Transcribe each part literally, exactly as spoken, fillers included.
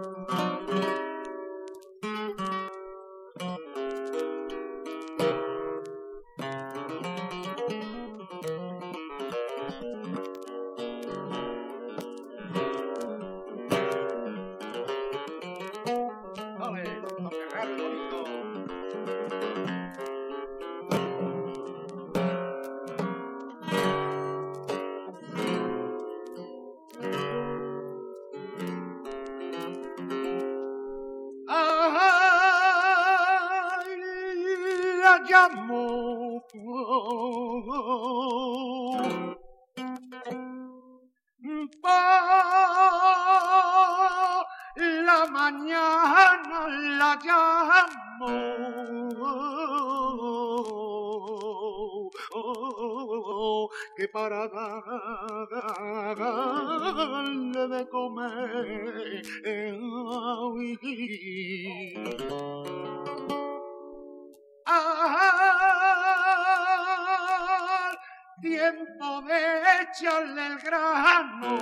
Llamo pa la mañana, la llamo que para darle de comer al tiempo de echarle el grano,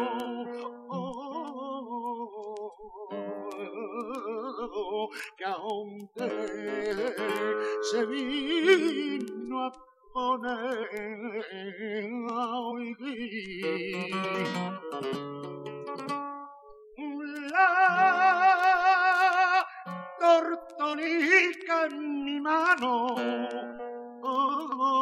que aunque se vino a poner la tortonica en mi mano, oh,